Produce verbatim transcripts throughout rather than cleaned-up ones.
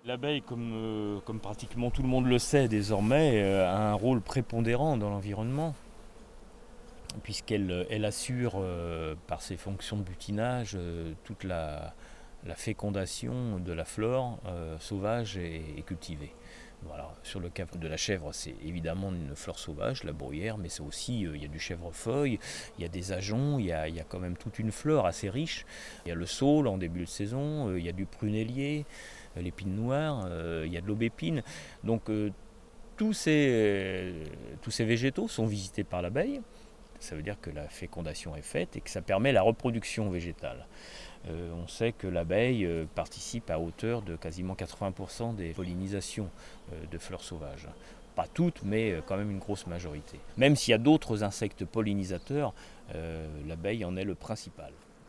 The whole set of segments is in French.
L'abeille, comme, euh, comme pratiquement tout le monde le sait désormais, euh, a un rôle prépondérant dans l'environnement, puisqu'elle elle assure, euh, par ses fonctions de butinage, euh, toute la, la fécondation de la flore euh, sauvage et, et cultivée. Voilà. Sur le cas de la chèvre, c'est évidemment une flore sauvage, la bruyère, mais c'est aussi, euh, il y a du chèvrefeuille, il y a des ajoncs, il y a, il y a quand même toute une flore assez riche. Il y a le saule en début de saison, euh, il y a du prunellier, euh, l'épine noire, euh, il y a de l'aubépine. Donc euh, tous, ces, euh, tous ces végétaux sont visités par l'abeille. Ça veut dire que la fécondation est faite et que ça permet la reproduction végétale. Euh, on sait que l'abeille euh, participe à hauteur de quasiment quatre-vingts pour cent des pollinisations euh, de fleurs sauvages. Pas toutes, mais euh, quand même une grosse majorité. Même s'il y a d'autres insectes pollinisateurs, euh, l'abeille en est le principal.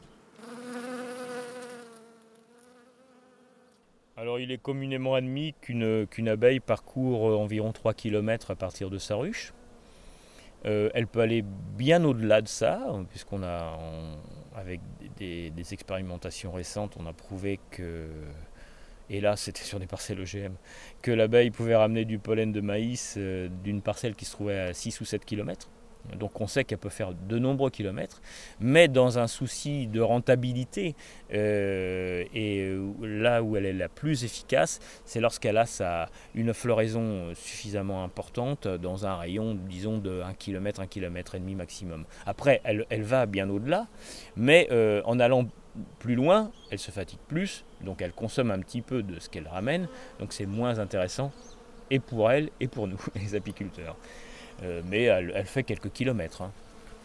Alors il est communément admis qu'une qu'une abeille parcourt environ trois kilomètres à partir de sa ruche. Euh, elle peut aller bien au-delà de ça, puisqu'on a, on- avec des, des expérimentations récentes, on a prouvé que, et là c'était sur des parcelles O G M, que l'abeille pouvait ramener du pollen de maïs euh, d'une parcelle qui se trouvait à six ou sept kilomètres. Donc on sait qu'elle peut faire de nombreux kilomètres, mais dans un souci de rentabilité, euh, et là où elle est la plus efficace, c'est lorsqu'elle a sa, une floraison suffisamment importante dans un rayon, disons, de un kilomètre, un kilomètre et demi maximum. Après, elle, elle va bien au-delà, mais euh, en allant plus loin, elle se fatigue plus, donc elle consomme un petit peu de ce qu'elle ramène, donc c'est moins intéressant, et pour elle, et pour nous, les apiculteurs. Euh, mais elle, elle fait quelques kilomètres, hein.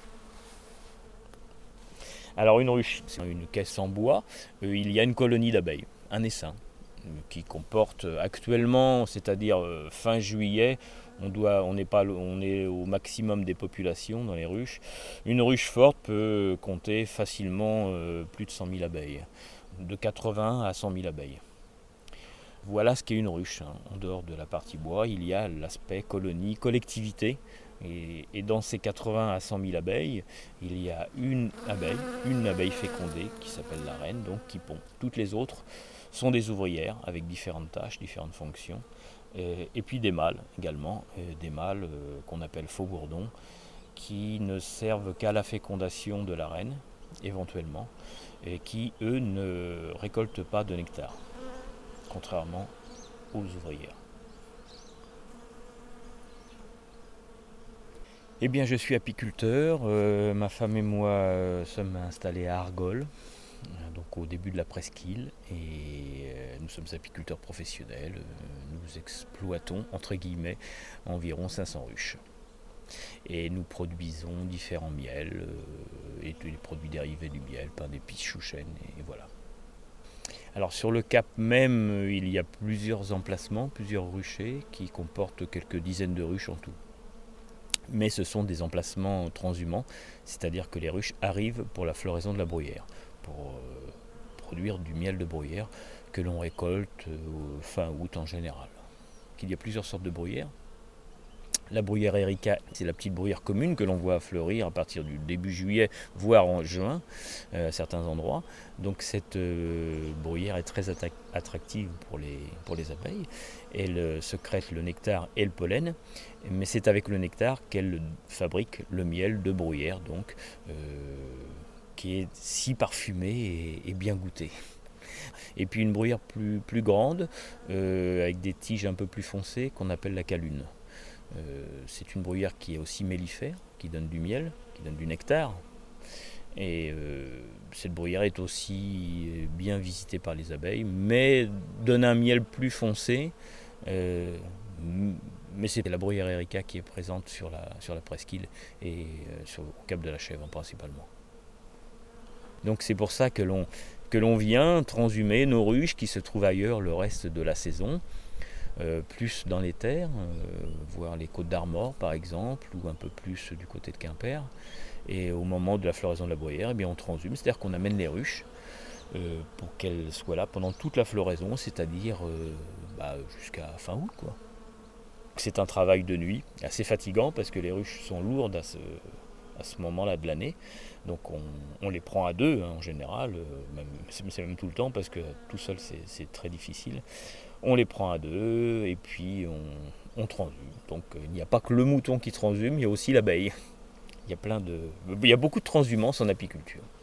Alors une ruche, c'est une caisse en bois, euh, il y a une colonie d'abeilles, un essaim, euh, qui comporte actuellement, c'est-à-dire euh, fin juillet, on, doit, on, est pas, on est au maximum des populations dans les ruches. Une ruche forte peut compter facilement euh, plus de cent mille abeilles, de quatre-vingts à cent mille abeilles. Voilà ce qu'est une ruche, hein. En dehors de la partie bois, il y a l'aspect colonie, collectivité. Et, et dans ces quatre-vingts à cent mille abeilles, il y a une abeille, une abeille fécondée qui s'appelle la reine, donc qui pond. Toutes les autres sont des ouvrières avec différentes tâches, différentes fonctions. Et, et puis des mâles également, des mâles euh, qu'on appelle faux-bourdons, qui ne servent qu'à la fécondation de la reine, éventuellement, et qui, eux, ne récoltent pas de nectar, contrairement aux ouvrières. Eh bien, je suis apiculteur. Euh, ma femme et moi euh, sommes installés à Argol, euh, donc au début de la presqu'île, et euh, nous sommes apiculteurs professionnels. Euh, nous exploitons, entre guillemets, environ cinq cents ruches. Et nous produisons différents miels euh, et des produits dérivés du miel, pain d'épices, chou chêne, et, et voilà. Alors sur le cap même, il y a plusieurs emplacements, plusieurs ruchers qui comportent quelques dizaines de ruches en tout. Mais ce sont des emplacements transhumants, c'est-à-dire que les ruches arrivent pour la floraison de la bruyère, pour euh, produire du miel de bruyère que l'on récolte euh, fin août en général. Il y a plusieurs sortes de bruyères. La bruyère Erica, c'est la petite bruyère commune que l'on voit fleurir à partir du début juillet, voire en juin, euh, à certains endroits. Donc cette euh, bruyère est très attractive pour les, pour les abeilles. Elle euh, secrète le nectar et le pollen, mais c'est avec le nectar qu'elle fabrique le miel de bruyère, donc, euh, qui est si parfumé et, et bien goûté. Et puis une bruyère plus, plus grande, euh, avec des tiges un peu plus foncées, qu'on appelle la calune. Euh, c'est une bruyère qui est aussi mellifère, qui donne du miel, qui donne du nectar. Et euh, cette bruyère est aussi bien visitée par les abeilles, mais donne un miel plus foncé. Euh, mais c'est la bruyère Erica qui est présente sur la, sur la presqu'île et euh, sur, au cap de la Chèvre principalement. Donc c'est pour ça que l'on, que l'on vient transhumer nos ruches qui se trouvent ailleurs le reste de la saison. Euh, plus dans les terres, euh, voir les côtes d'Armor par exemple, ou un peu plus du côté de Quimper. Et au moment de la floraison de la bruyère, eh bien, on transhume, c'est-à-dire qu'on amène les ruches euh, pour qu'elles soient là pendant toute la floraison, c'est-à-dire euh, bah, jusqu'à fin août, quoi. C'est un travail de nuit, assez fatigant parce que les ruches sont lourdes à se, à ce moment-là de l'année. Donc on, on les prend à deux hein, en général, euh, même, c'est, c'est même tout le temps parce que tout seul c'est, c'est très difficile. On les prend à deux et puis on, on transhume. Donc euh, il n'y a pas que le mouton qui transhume, il y a aussi l'abeille. Il y a plein de, il y a beaucoup de transhumance en apiculture.